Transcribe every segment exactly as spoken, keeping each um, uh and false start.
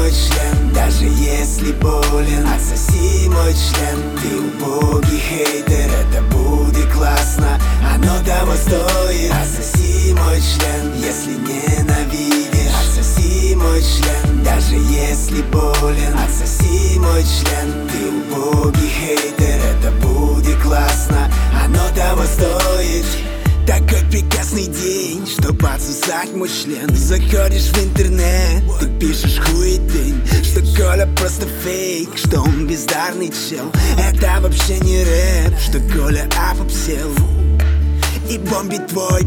мой член, даже если болен. Отсоси мой член, ты убогий хейтер. Это будет классно, оно того стоит. Отсоси мой член, если ненавидишь. Отсоси мой член, даже если болен. Отсоси мой член, ты убогий хейтер. Это будет классно, оно того стоит. Такой прекрасный день, чтоб отсосать мой член. Заходишь в интернет, ты пишешь хуетень, что Коля просто фейк, что он бездарный чел. Это вообще не рэп, что Коля опопсел и бомбит твой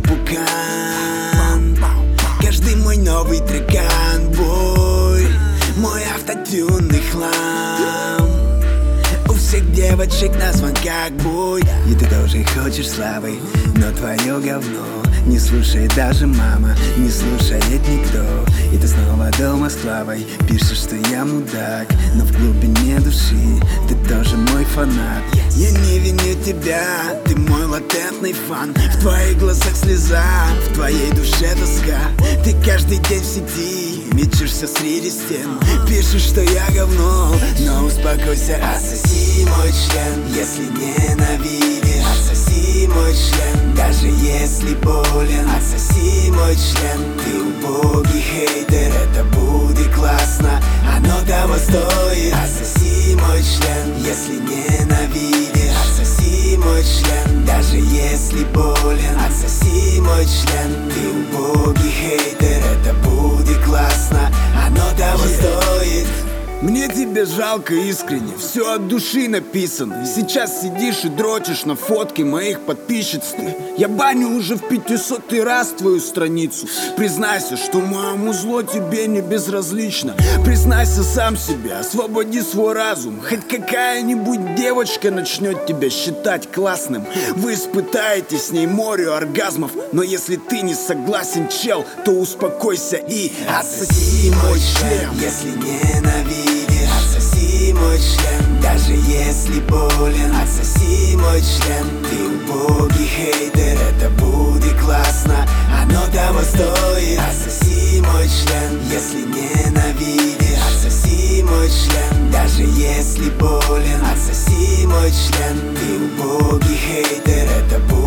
пукан. Каждый мой новый трекан, бой, мой автотюнный хлам. У всех девочек на звонках бой, и ты тоже хочешь славы, но твое говно не слушает даже мама, не слушает никто. И ты снова дома с Клавой пишешь, что я мудак, но в глубине души ты тоже мой фанат. Я не виню тебя, ты мой латентный фан. В твоих глазах слеза, в твоей душе тоска. Ты каждый день в сети мечешься среди стен, пишешь, что я говно, но успокойся. Отсоси мой член, если ненавидишь. Отсоси мой член, даже если болен. Отсоси мой член, ты убогий хейтер. Это будет классно, оно того стоит. Отсоси мой член, если ненавидишь. Отсоси мой член, даже если болен. Отсоси мой член, ты убогий хейтер. Это будет классно, оно того стоит. Мне тебя жалко искренне, все от души написано. Сейчас сидишь и дрочишь на фотки моих подписчиц. Я баню уже в пятисотый раз твою страницу. Признайся, что моему зло тебе не безразлично. Признайся сам себе, освободи свой разум. Хоть какая-нибудь девочка начнет тебя считать классным. Вы испытаете с ней море оргазмов. Но если ты не согласен, чел, то успокойся и отсоси мой член, если ненавидишь. Отсоси мой член, даже если болен. Отсоси мой член, ты убогий хейтер. Это будет классно, оно того стоит. Отсоси мой член, если ненавидишь. Отсоси мой член, даже если болен. Отсоси мой член, ты убогий хейтер. Это будет